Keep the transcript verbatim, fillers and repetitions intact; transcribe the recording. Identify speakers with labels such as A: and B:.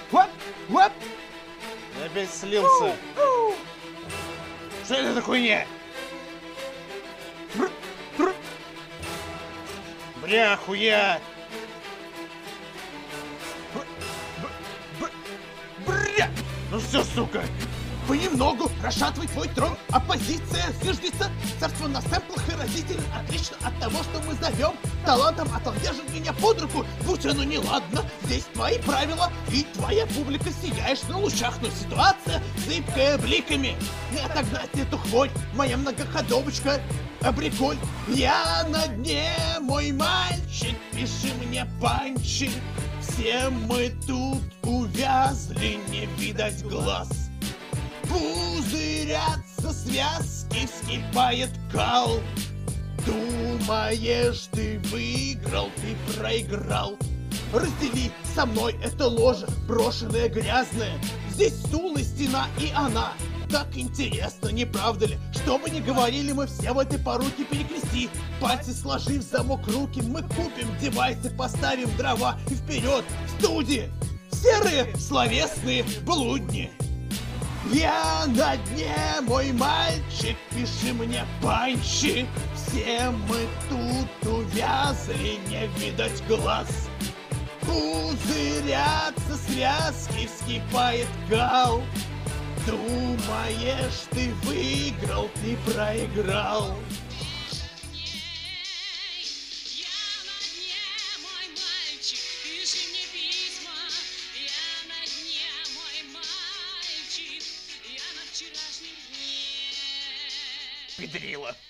A: Оп, оп.
B: Я опять слился. Что это за хуйня? Бля, хуя.
A: Бря!
B: Ну все, сука.
A: Понемногу расшатывай твой трон, оппозиция зиждется, царство на сэмплах и разитель, отлично от того, что мы зовем талантом, а то держит меня под руку, будь оно неладно, здесь твои правила и твоя публика, сияешь на лучах, но ситуация зыбкая бликами, не отогнать эту хворь, моя многоходовочка, абриколь, я на дне, мой мальчик, пиши мне панчи, все мы тут увязли, не видать глаз. Пузырятся связки, вскипает кал. Думаешь, ты выиграл, ты проиграл. Раздели со мной это ложе, брошенное грязное. Здесь стул и стена, и она. Так интересно, не правда ли? Что бы ни говорили, мы все в этой поруке перекрести. Пальцы сложив в замок руки, мы купим девайсы, поставим дрова и вперед в студии. Серые словесные блудни. Я на дне, мой мальчик, пиши мне панчи. Все мы тут увязли, не видать глаз. Пузырятся связки, вскипает гал. Думаешь, ты выиграл, ты проиграл.
B: Педрила.